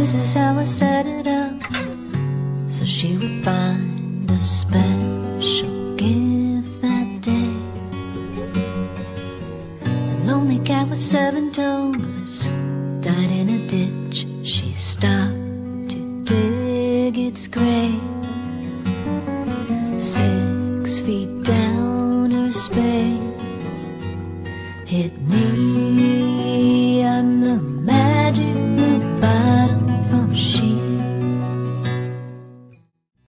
this is how I set it up, so she would find a special gift that day. A lonely cat with 7 toes died in a ditch. She stopped to dig its grave. 6 feet down her spade hit me